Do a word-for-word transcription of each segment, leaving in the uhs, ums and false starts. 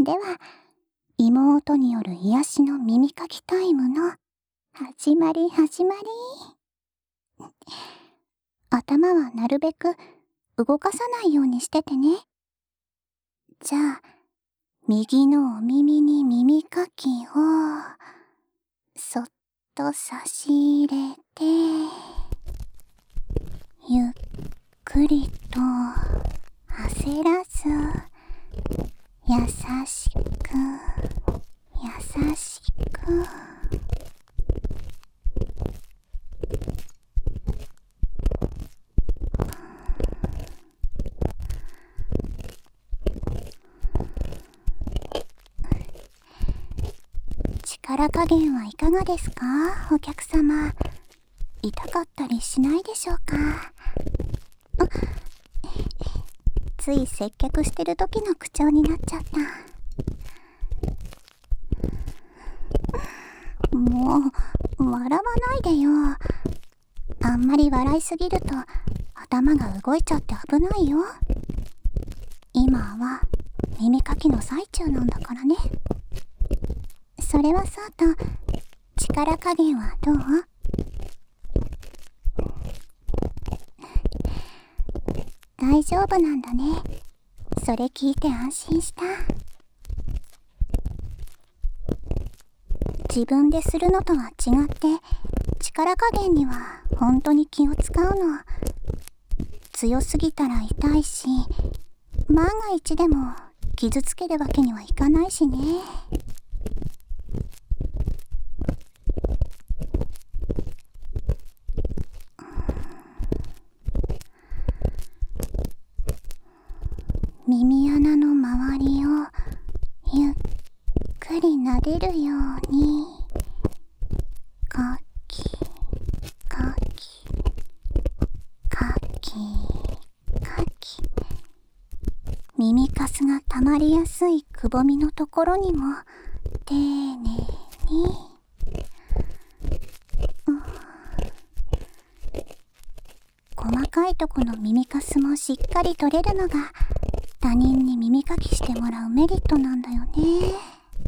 では、妹による癒しの耳かきタイムの始まり始まり。頭はなるべく動かさないようにしててね。じゃあ、右のお耳に耳かきをそっと差し入れて、ゆっくりと焦らず優しく優しく。力加減はいかがですか、お客様。痛かったりしないでしょうか。あ、つい接客してる時の口調になっちゃった。もう笑わないでよ。あんまり笑いすぎると頭が動いちゃって危ないよ。今は耳かきの最中なんだからね。それはそうと、力加減はどう？大丈夫なんだね。それ聞いて安心した。自分でするのとは違って、力加減には本当に気を使うの。強すぎたら痛いし、万が一でも傷つけるわけにはいかないしね。耳穴の周りをゆっくり撫でるように、かきかきかきかき。耳かすが溜まりやすいくぼみのところにも丁寧に、うん、細かいとこの耳かすもしっかり取れるのが他人に耳かきしてもらうメリットなんだよね。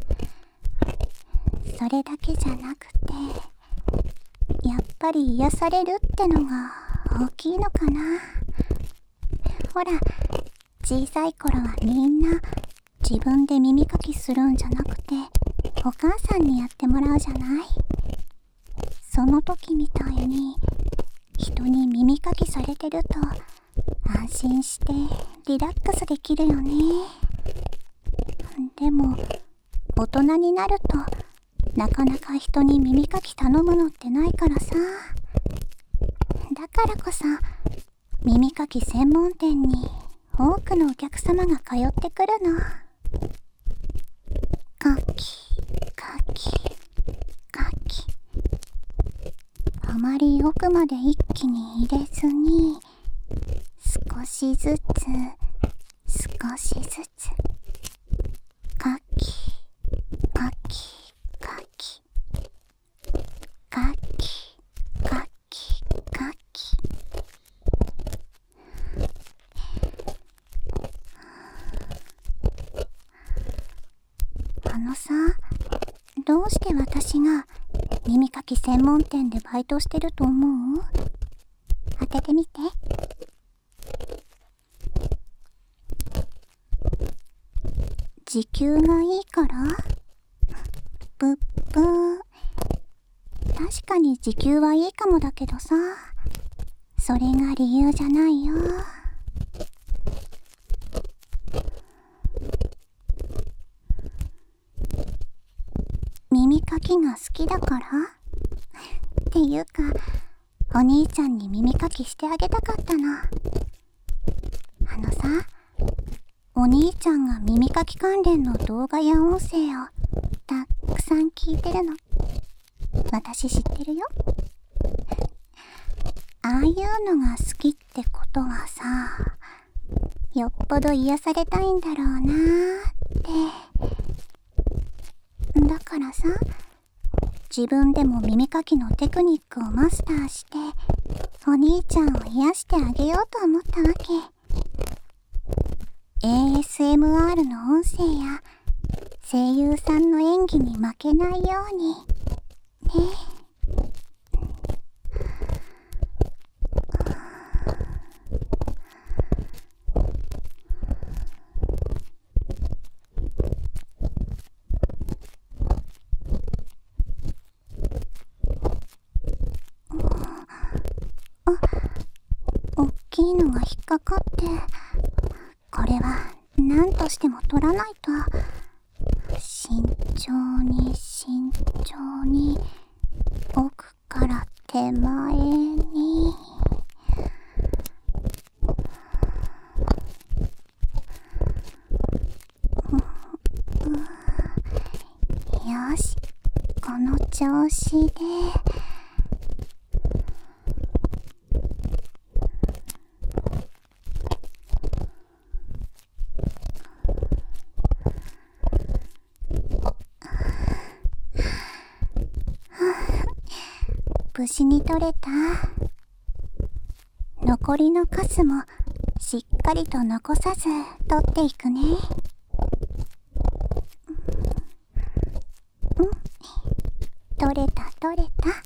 それだけじゃなくて、やっぱり癒されるってのが大きいのかな。ほら、小さい頃はみんな自分で耳かきするんじゃなくてお母さんにやってもらうじゃない。その時みたいに人に耳かきされてると安心してリラックスできるよね。でも大人になるとなかなか人に耳かき頼むのってないからさ。だからこそ耳かき専門店に多くのお客様が通ってくるの。かきかきかき。あまり奥まで一気に入れずに、少しずつ少しずつ、かきかきかきかきかきかき。あのさ、どうして私が耳かき専門店でバイトしてると思う？当ててみて。時給がいいから？ぷっぷー。確かに時給はいいかもだけどさ、それが理由じゃないよ。耳かきが好きだから？っていうか、お兄ちゃんに耳かきしてあげたかったの。あのさ、お兄ちゃんが耳かき関連の動画や音声をたくさん聞いてるの。私知ってるよ。ああいうのが好きってことはさ、よっぽど癒されたいんだろうなーって。だからさ、自分でも耳かきのテクニックをマスターして、お兄ちゃんを癒してあげようと思ったわけ。エーエスエムアール の音声や声優さんの演技に負けないようにね。あ、おっきいのが引っかかって、これは何としても取らないと。慎重に慎重に、奥から手前に。よし、この調子で。無事に取れた。残りのカスもしっかりと残さず取っていくね。うん、取れた取れた。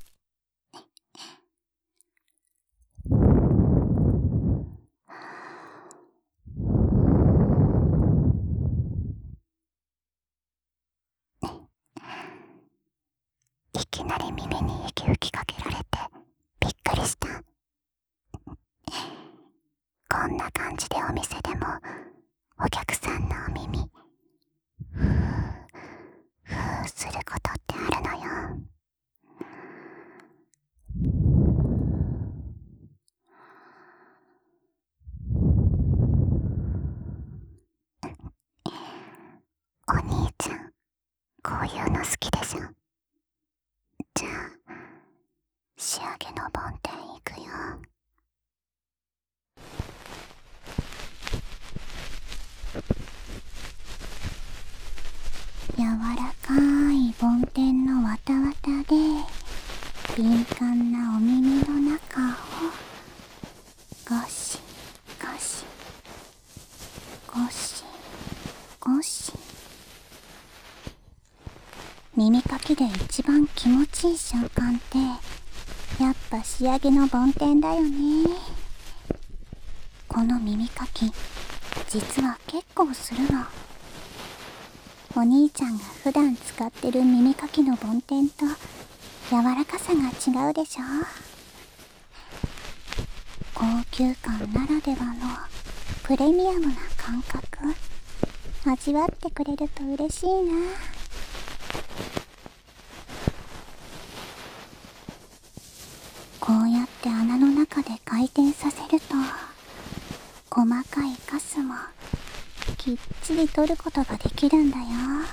いきなり耳に息吹きかけられてびっくりした。こんな感じでお店でもお客さんのお耳ふーふーすることってあるのよ。お兄ちゃん、こういうの好きでしょ。じゃあ仕上げの梵天いくよ。柔らかい梵天のわたわたで敏感なお耳の中をゴシゴシゴシゴシ。耳かきで一番気持ちいい瞬間ってやっぱ仕上げの梵天だよね。この耳かき実は結構するの。お兄ちゃんが普段使ってる耳かきの梵天と柔らかさが違うでしょ。高級感ならではのプレミアムな感覚味わってくれると嬉しいな。こうやって穴の中で回転させると細かいカスもきっちり取ることができるんだよ。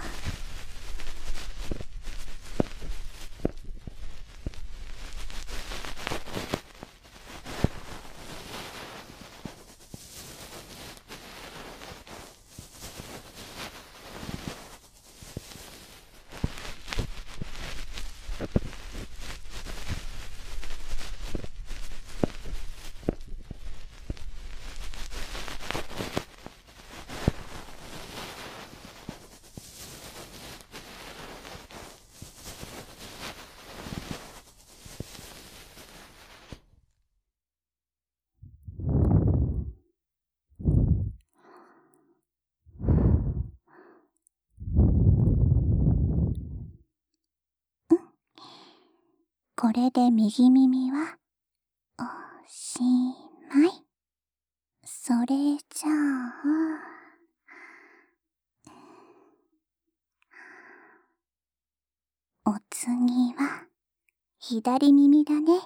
これで右耳はおしまい。それじゃあお次は左耳だね。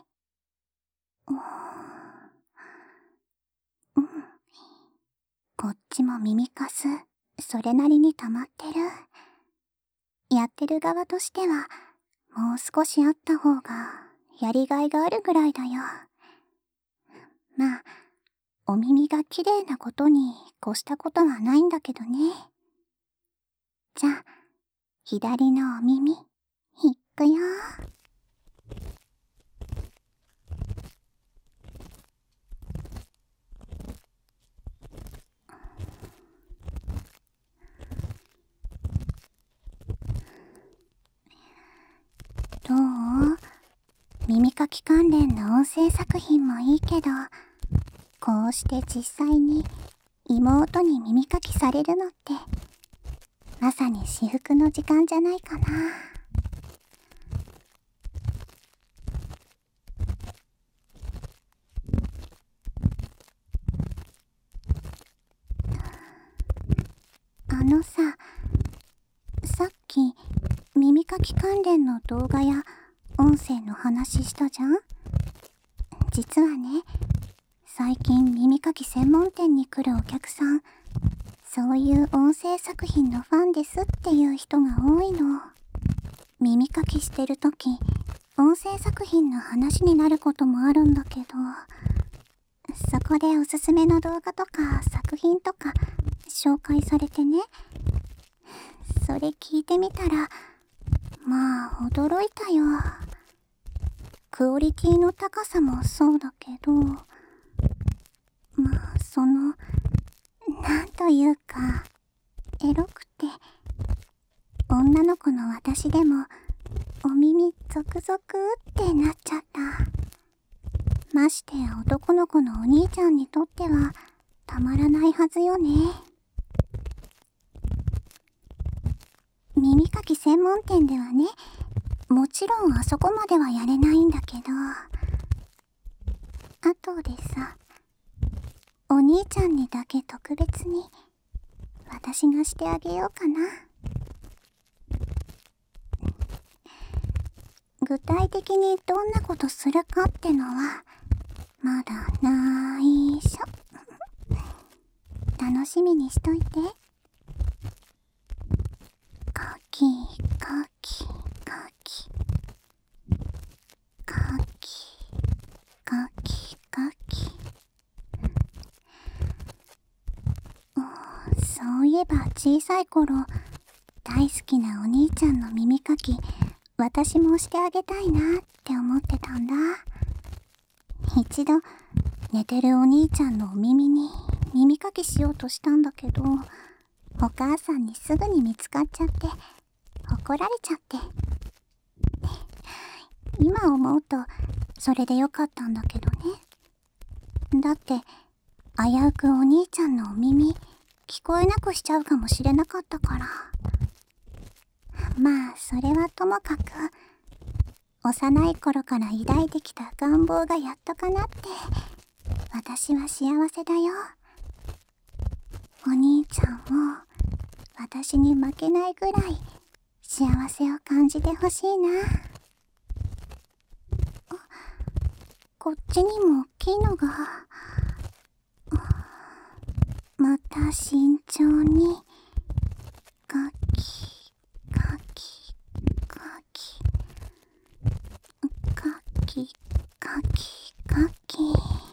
うん、こっちも耳かすそれなりに溜まってる。やってる側としてはもう少しあった方がやりがいがあるぐらいだよ。まあお耳が綺麗なことに越したことはないんだけどね。じゃあ左のお耳いくよ。 耳かき関連の音声作品もいいけど、こうして実際に妹に耳かきされるのってまさに至福の時間じゃないかな。あのさ、さっき耳かき関連の動画や音声の話したじゃん。実はね、最近耳かき専門店に来るお客さん、そういう音声作品のファンですっていう人が多いの。耳かきしてるとき、音声作品の話になることもあるんだけど、そこでおすすめの動画とか作品とか紹介されてね、それ聞いてみたら、まあ驚いたよ。クオリティの高さもそうだけど、まあその、なんというか、エロくて、女の子の私でも、お耳ゾクゾクってなっちゃった。ましてや男の子のお兄ちゃんにとっては、たまらないはずよね。耳かき専門店ではね、もちろんあそこまではやれないんだけど、後でさ、お兄ちゃんにだけ特別に私がしてあげようかな。具体的にどんなことするかってのはまだないしょ。楽しみにしといて。かきかきかきかきかきかき。そういえば小さい頃、大好きなお兄ちゃんの耳かき、私もしてあげたいなって思ってたんだ。一度、寝てるお兄ちゃんのお耳に耳かきしようとしたんだけど、お母さんにすぐに見つかっちゃって、怒られちゃって。今思うと、それでよかったんだけどね。だって、危うくお兄ちゃんのお耳、聞こえなくしちゃうかもしれなかったから。まあ、それはともかく、幼い頃から抱いてきた願望がやっと叶って、私は幸せだよ。お兄ちゃんも、私に負けないぐらい、幸せを感じてほしいな。あ、こっちにも大きいのが、また慎重に、かき、かき、かき、かき、かき、かき。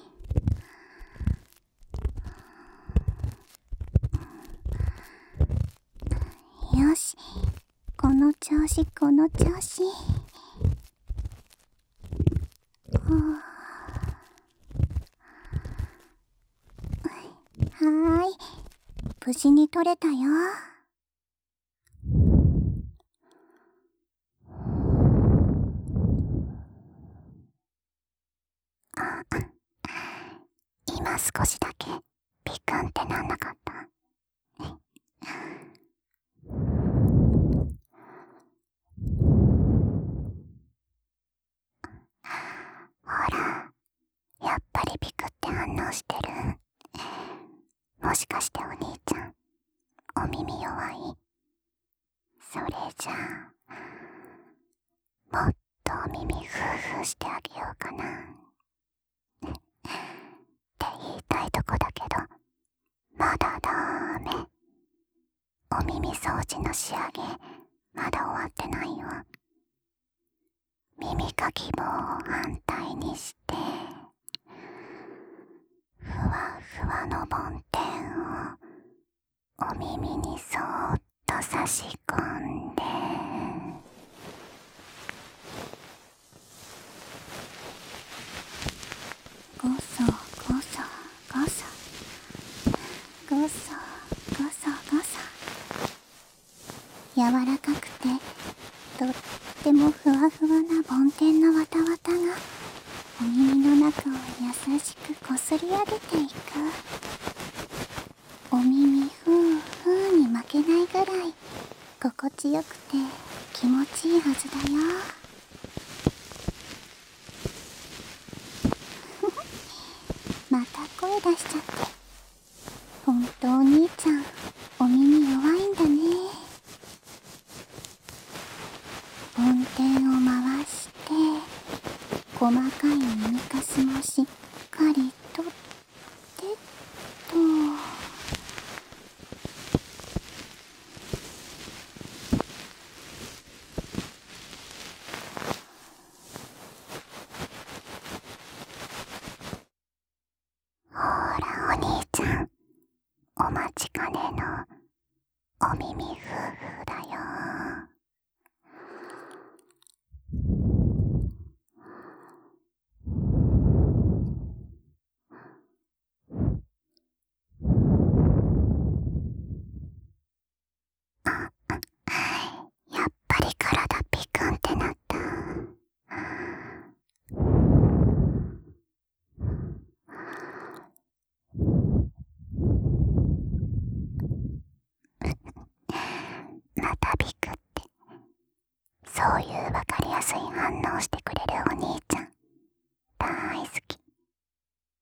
よし、この調子、この調子。はーい、無事に取れたよ。あ、今少しだけビクンってなんなかった？ほら、やっぱりビクって反応してる。もしかしてお兄ちゃん、お耳弱い？それじゃあ、もっとお耳フーフーしてあげようかな。って言いたいとこだけど、まだダメ。お耳掃除の仕上げ、まだ終わってないよ。耳かき棒を反対にして、ふわふわの梵天をお耳にそーっと差し込んで、ごそごそごそごそごそごそ、柔らかくてとっってもふわふわな梵天のわたわたがお耳の中を優しくこすり上げていく。お耳ふーふーに負けないぐらい心地よくて気持ちいいはずだよ。また声出しちゃって。ほんとお兄ちゃんお耳弱いんだね。梵天を回して細かい耳かすもしっかりとってっと。ほらお兄ちゃん、お待ちかねのお耳ふーふーだよ。やっぱり体ピクンってなった。またビクって、そういうわかりやすい反応してくれるお兄